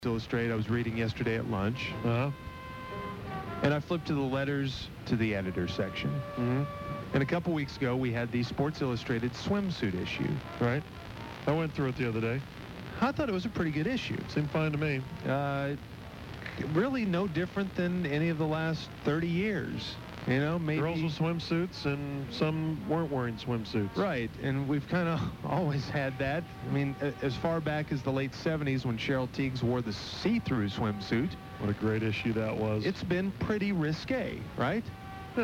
Illustrated I was reading yesterday at lunch. And I flipped to the letters to the editor section. And a couple weeks ago, we had the Sports Illustrated swimsuit issue. Right. I went through it the other day. I thought it was a pretty good issue. Seemed fine to me. Really no different than any of the last 30 years. You know, maybe girls with swimsuits and some weren't wearing swimsuits. Right, and we've kind of always had that. I mean, as far back as the late 70s when Cheryl Tiegs wore the see-through swimsuit. What a great issue that was. It's been pretty risque, right? Huh.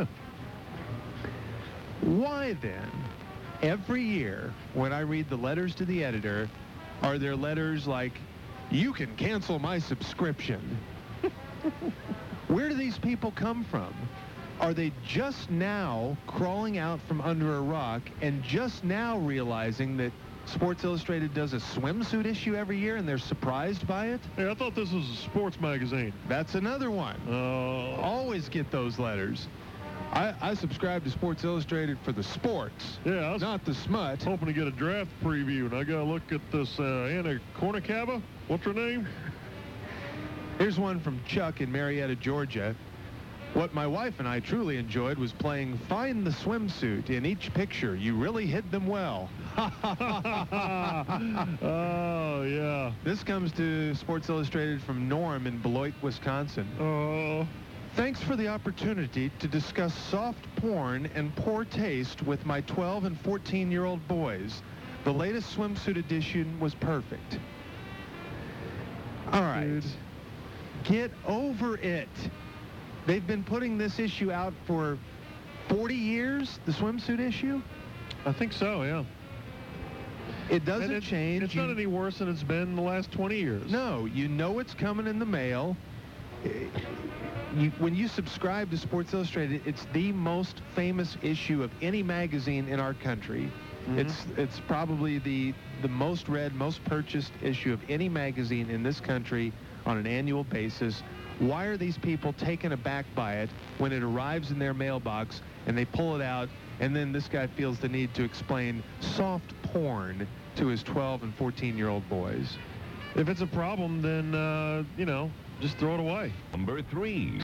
Why then, every year when I read the letters to the editor, are there letters like, "You can cancel my subscription"? Where do these people come from? Are they just now crawling out from under a rock and just now realizing that Sports Illustrated does a swimsuit issue every year and they're surprised by it? Hey, I thought this was a sports magazine. That's another one. Always get those letters. I subscribe to Sports Illustrated for the sports, not the smut. Hoping to get a draft preview, and I got to look at this Anna Cornicava. What's her name? Here's one from Chuck in Marietta, Georgia. What my wife and I truly enjoyed was playing Find the Swimsuit. In each picture, you really hid them well. Oh, yeah. This comes to Sports Illustrated from Norm in Beloit, Wisconsin. Oh. Thanks for the opportunity to discuss soft porn and poor taste with my 12 and 14-year-old boys. The latest swimsuit edition was perfect. All right. Dude. Get over it. They've been putting this issue out for 40 years, the swimsuit issue? I think so, yeah. It doesn't change. It's not any worse than it's been in the last 20 years. No, you know it's coming in the mail. When you subscribe to Sports Illustrated, it's the most famous issue of any magazine in our country. It's probably the most read, most purchased issue of any magazine in this country on an annual basis. Why are these people taken aback by it when it arrives in their mailbox and they pull it out, and then this guy feels the need to explain soft porn to his 12 and 14-year-old boys? If it's a problem, then, just throw it away. Number 3.